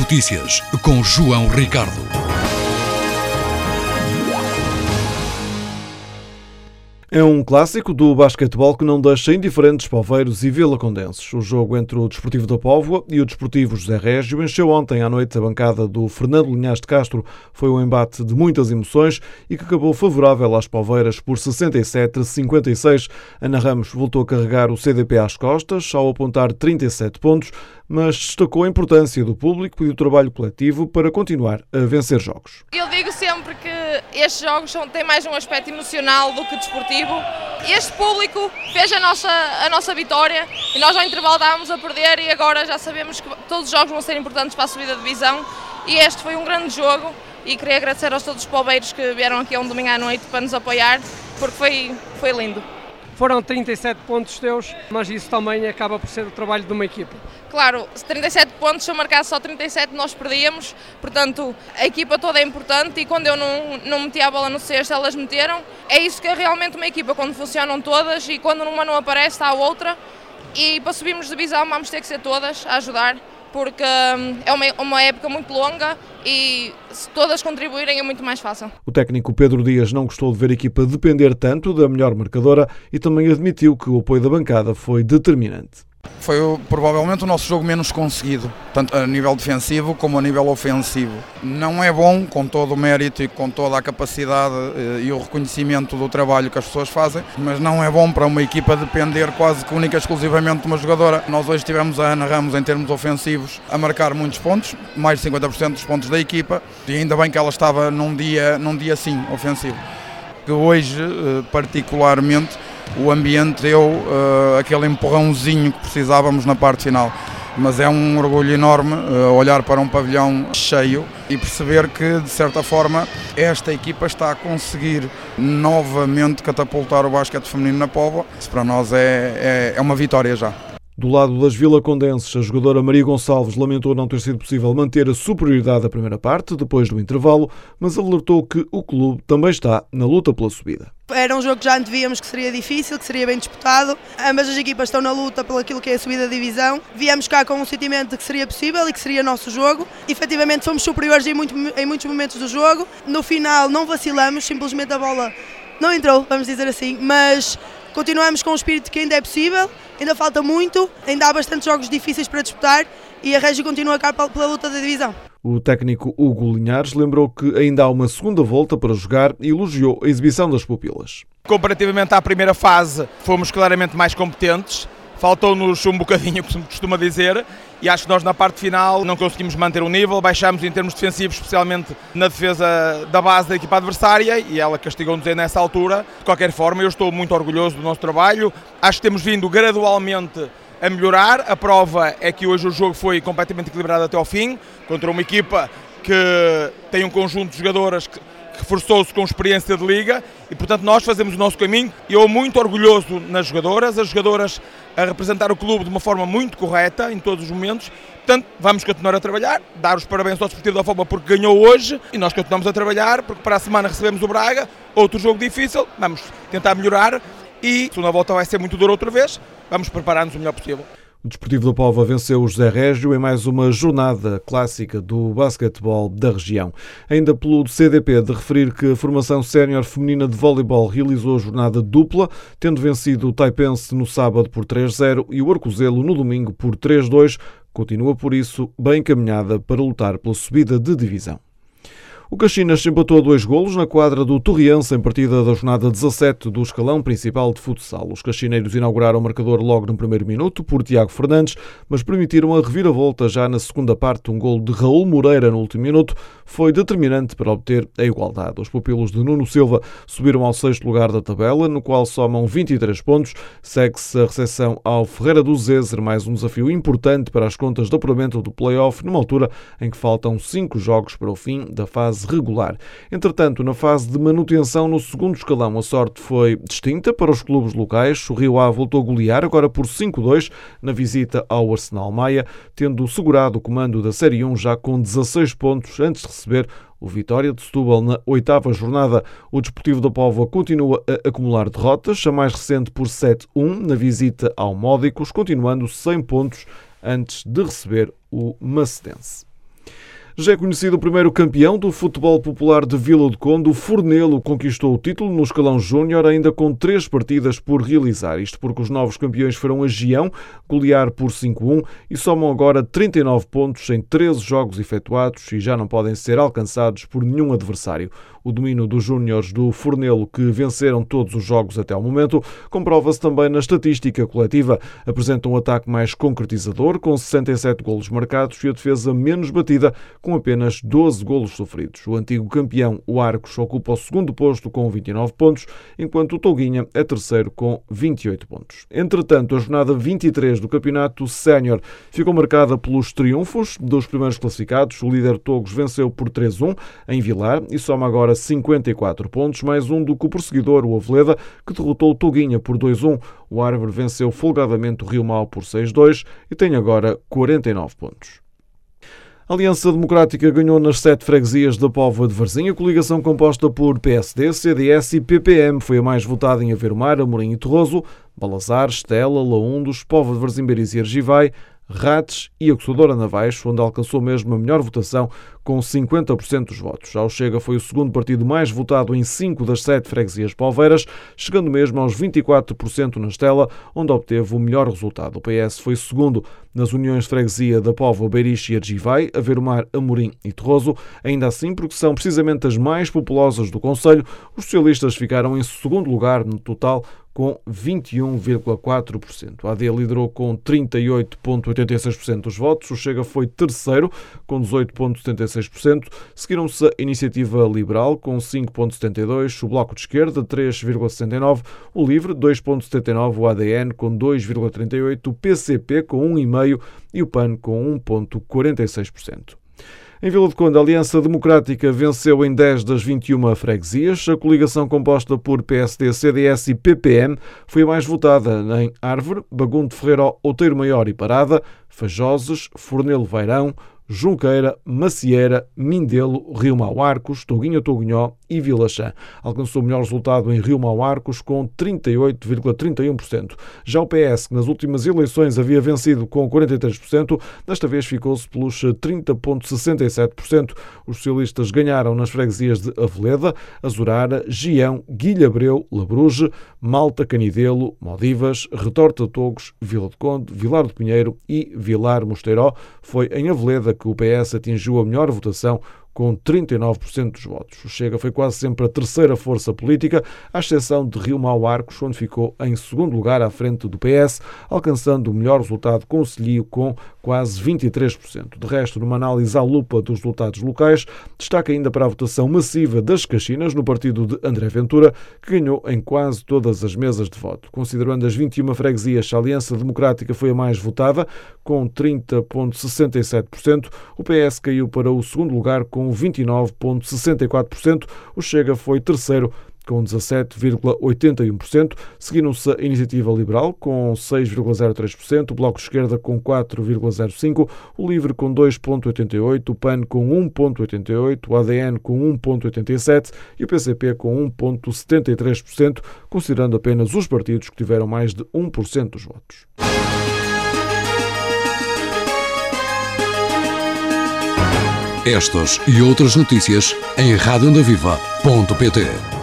Notícias com João Ricardo. É um clássico do basquetebol que não deixa indiferentes Poveiros e Vilacondenses. O jogo entre o Desportivo da Póvoa e o Desportivo José Régio encheu ontem à noite a bancada do Fernando Linhares de Castro. Foi um embate de muitas emoções e que acabou favorável às Poveiras por 67-56. Ana Ramos voltou a carregar o CDP às costas ao apontar 37 pontos, mas destacou a importância do público e do trabalho coletivo para continuar a vencer jogos. Eu digo sempre que estes jogos têm mais um aspecto emocional do que desportivo. Este público fez a nossa vitória e nós ao intervalo estávamos a perder e agora já sabemos que todos os jogos vão ser importantes para a subida de divisão e este foi um grande jogo e queria agradecer a todos os poveiros que vieram aqui um domingo à noite para nos apoiar porque foi lindo. Foram 37 pontos teus, mas isso também acaba por ser o trabalho de uma equipa. Claro, 37 pontos, se eu marcasse só 37 nós perdíamos, portanto a equipa toda é importante e quando eu não meti a bola no cesto elas meteram. É isso que é realmente uma equipa, quando funcionam todas e quando uma não aparece está a outra e para subirmos de divisão vamos ter que ser todas a ajudar, porque é uma época muito longa e se todas contribuírem é muito mais fácil. O técnico Pedro Dias não gostou de ver a equipa depender tanto da melhor marcadora e também admitiu que o apoio da bancada foi determinante. Foi provavelmente o nosso jogo menos conseguido, tanto a nível defensivo como a nível ofensivo. Não é bom, com todo o mérito e com toda a capacidade e o reconhecimento do trabalho que as pessoas fazem, mas não é bom para uma equipa depender quase que única e exclusivamente de uma jogadora. Nós hoje tivemos a Ana Ramos em termos ofensivos a marcar muitos pontos, mais de 50% dos pontos da equipa, e ainda bem que ela estava num dia sim ofensivo. Que hoje, particularmente, o ambiente deu aquele empurrãozinho que precisávamos na parte final. Mas é um orgulho enorme olhar para um pavilhão cheio e perceber que, de certa forma, esta equipa está a conseguir novamente catapultar o basquete feminino na Póvoa. Isso para nós é uma vitória já. Do lado das vilacondenses, a jogadora Maria Gonçalves lamentou não ter sido possível manter a superioridade da primeira parte, depois do intervalo, mas alertou que o clube também está na luta pela subida. Era um jogo que já antevíamos que seria difícil, que seria bem disputado. Ambas as equipas estão na luta pelo aquilo que é a subida da divisão. Viemos cá com um sentimento de que seria possível e que seria nosso jogo. Efetivamente fomos superiores em muitos momentos do jogo. No final não vacilamos, simplesmente a bola não entrou, vamos dizer assim, mas continuamos com o espírito que ainda é possível, ainda falta muito, ainda há bastantes jogos difíceis para disputar e a Régio continua cá pela luta da divisão. O técnico Hugo Linhares lembrou que ainda há uma segunda volta para jogar e elogiou a exibição das pupilas. Comparativamente à primeira fase, fomos claramente mais competentes. Faltou-nos um bocadinho, como se costuma dizer, e acho que nós na parte final não conseguimos manter o nível, baixámos em termos defensivos, especialmente na defesa da base da equipa adversária, e ela castigou-nos nessa altura. De qualquer forma, eu estou muito orgulhoso do nosso trabalho, acho que temos vindo gradualmente a melhorar. A prova é que hoje o jogo foi completamente equilibrado até ao fim, contra uma equipa que tem um conjunto de jogadoras que reforçou-se com experiência de liga e, portanto, nós fazemos o nosso caminho. Eu muito orgulhoso nas jogadoras, as jogadoras a representar o clube de uma forma muito correta em todos os momentos. Portanto, vamos continuar a trabalhar, dar os parabéns ao Desportivo da Póvoa porque ganhou hoje e nós continuamos a trabalhar porque para a semana recebemos o Braga, outro jogo difícil, vamos tentar melhorar e a segunda volta vai ser muito dura outra vez, vamos preparar-nos o melhor possível. O Desportivo da Póvoa venceu o José Régio em mais uma jornada clássica do basquetebol da região. Ainda pelo CDP, de referir que a formação sénior feminina de voleibol realizou a jornada dupla, tendo vencido o Taipense no sábado por 3-0 e o Arcozelo no domingo por 3-2. Continua, por isso, bem encaminhada para lutar pela subida de divisão. O Caxinas empatou a 2 golos na quadra do Torriense em partida da jornada 17 do escalão principal de futsal. Os caxineiros inauguraram o marcador logo no primeiro minuto por Tiago Fernandes, mas permitiram a reviravolta já na segunda parte. Um golo de Raul Moreira no último minuto foi determinante para obter a igualdade. Os pupilos de Nuno Silva subiram ao 6º lugar da tabela, no qual somam 23 pontos. Segue-se a recepção ao Ferreira do Zezer, mais um desafio importante para as contas de apuramento do play-off, numa altura em que faltam 5 jogos para o fim da fase regular. Entretanto, na fase de manutenção no segundo escalão, a sorte foi distinta para os clubes locais. O Rio Ave voltou a golear, agora por 5-2, na visita ao Arsenal Maia, tendo segurado o comando da Série 1 já com 16 pontos antes de receber o Vitória de Setúbal na 8ª jornada. O Desportivo da Póvoa continua a acumular derrotas, a mais recente por 7-1 na visita ao Módicos, continuando 100 pontos antes de receber o Macedense. Já é conhecido o primeiro campeão do futebol popular de Vila do Conde. O Fornelo conquistou o título no escalão júnior, ainda com 3 partidas por realizar. Isto porque os novos campeões foram a Gião, golear por 5-1 e somam agora 39 pontos em 13 jogos efetuados e já não podem ser alcançados por nenhum adversário. O domínio dos júniores do Fornelo, que venceram todos os jogos até ao momento, comprova-se também na estatística coletiva. Apresenta um ataque mais concretizador, com 67 golos marcados e a defesa menos batida, com apenas 12 golos sofridos. O antigo campeão, o Arcos, ocupa o segundo posto com 29 pontos, enquanto o Touguinha é terceiro com 28 pontos. Entretanto, a jornada 23 do campeonato sénior ficou marcada pelos triunfos dos primeiros classificados. O líder Togos venceu por 3-1 em Vilar e soma agora 54 pontos, mais um do que o perseguidor, o Aveleda, que derrotou o Touguinha por 2-1. O Árvore venceu folgadamente o Rio Mau por 6-2 e tem agora 49 pontos. A Aliança Democrática ganhou nas 7 freguesias da Póvoa de Varzim. A coligação composta por PSD, CDS e PPM foi a mais votada em Aveiro-Mar, Amorim e Torroso, Balazar, Estela, Laundos, Póvoa de Varzim, Beiris e Argivai, Rates e Acusadora Navais, onde alcançou mesmo a melhor votação com 50% dos votos. Já o Chega foi o segundo partido mais votado em 5 das 7 freguesias poveiras, chegando mesmo aos 24% na Estela, onde obteve o melhor resultado. O PS foi segundo nas uniões de freguesia da Póvoa, Beiris e Argivai, Aveiro-Mar, Amorim e Torroso. Ainda assim, porque são precisamente as mais populosas do concelho, os socialistas ficaram em segundo lugar no total, com 21,4%. A AD liderou com 38,86% dos votos, o Chega foi terceiro, com 18,76%, seguiram-se a Iniciativa Liberal, com 5,72%, o Bloco de Esquerda, 3,69%, o Livre, 2,79%, o ADN, com 2,38%, o PCP, com 1,5% e o PAN, com 1,46%. Em Vila do Conde, a Aliança Democrática venceu em 10 das 21 freguesias. A coligação composta por PSD, CDS e PPM foi a mais votada em Árvore, Bagum de Ferreiro, Outeiro Maior e Parada, Fajoses, Fornelo Vairão, Junqueira, Macieira, Mindelo, Rio Mau Arcos, Touguinha Touguinhó e Vila Chã. Alcançou o melhor resultado em Rio Mau Arcos com 38,31%. Já o PS, que nas últimas eleições havia vencido com 43%, desta vez ficou-se pelos 30,67%. Os socialistas ganharam nas freguesias de Aveleda, Azurara, Gião, Guilhabreu, Labruge, Malta, Canidelo, Maldivas, Retorta Togos, Vila do Conde, Vilar do Pinheiro e Vilar Mosteiró. Foi em Aveleda que o PS atingiu a melhor votação, com 39% dos votos. O Chega foi quase sempre a terceira força política, à exceção de Rio Mau Arcos, onde ficou em segundo lugar à frente do PS, alcançando o melhor resultado concelhio com quase 23%. De resto, numa análise à lupa dos resultados locais, destaca ainda para a votação massiva das Caxinas no partido de André Ventura, que ganhou em quase todas as mesas de voto. Considerando as 21 freguesias, a Aliança Democrática foi a mais votada, com 30,67%. O PS caiu para o segundo lugar com 29,64%. O Chega foi terceiro com 17,81%. Seguiram-se a Iniciativa Liberal com 6,03%, o Bloco de Esquerda com 4,05%, o Livre com 2,88%, o PAN com 1,88%, o ADN com 1,87% e o PCP com 1,73%, considerando apenas os partidos que tiveram mais de 1% dos votos. Estas e outras notícias em radioondaviva.pt.